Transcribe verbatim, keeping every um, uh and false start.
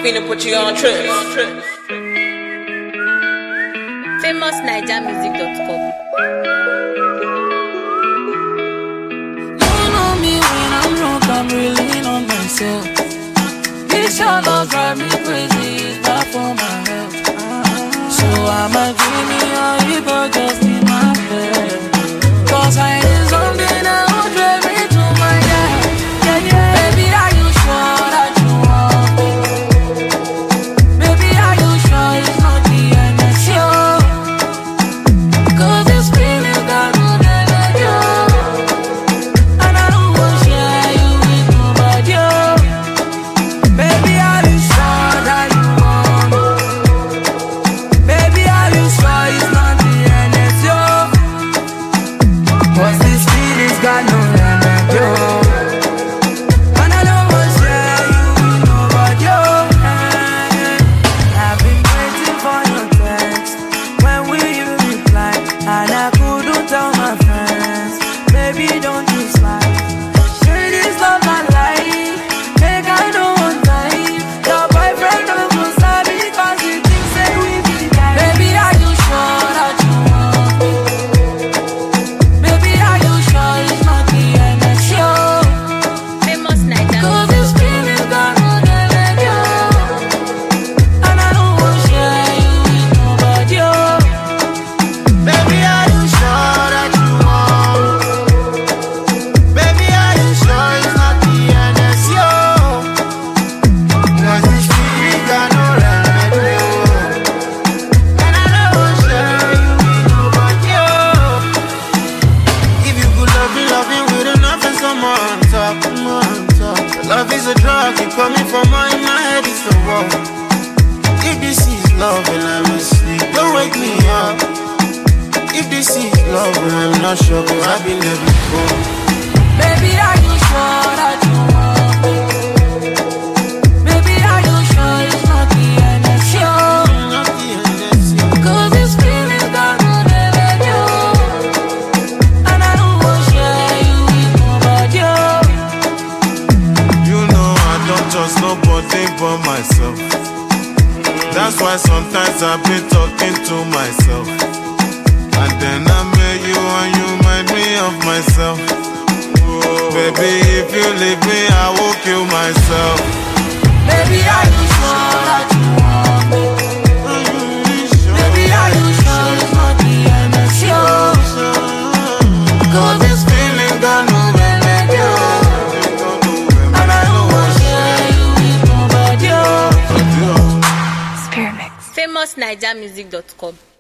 finna put you on trips. famous naija music dot com. You know me when I'm drunk, I'm really on myself. This your love drive me crazy, it's bad for my health. So I'ma give me all you got just in my bed. Cause I need something that will drive me to my head. Yeah, yeah. Baby, are you sure that you want me? Baby, are you sure it's not the end of you? Cause this feeling got no let go. And I don't want to share you with nobody. Baby, are you sure that you want me? Baby, are you sure it's not the end of you? Cause this feeling's got no remedy. And I don't want to share you with nobody. I've been waiting for your text. When will you reply? And I couldn't tell my friends. Baby, don't you slide. Say this love my life. Make I know one time. Your boyfriend don't go sad because he thinks say we be guys. Baby, are you sure that you want me? Baby, are you sure it's not the end of you? famous naija Cause music. this feeling's got no let go. And I don't want to share you with nobody. Baby, are you sure that you want me? Baby, are you sure it's not the end of you? Cause this feeling got no remedy. And I don't want to share you with nobody. If you could love me, love me with enough and some more on top, more on top. Love is a drug, you call me for more in my head, it's the wall. If this is love and I'm asleep, don't wake me up. If this is love and I'm not sure, cause I've been there before. Baby, are you sure that you want me? Baby, are you sure it's not the end of you? Not the end of you. Cause this feeling's got no let go. And I don't want to share you with nobody. You know I don't trust nobody but myself. That's why sometimes I've been talking to myself. And then I met you and you remind me of myself. Baby, if you leave me, I will kill myself. Baby, are you sure that you want me? Baby, are you sure it's not the end of you? Cause this feeling got no remedy. And I don't want to share you with nobody. famous naija music dot com.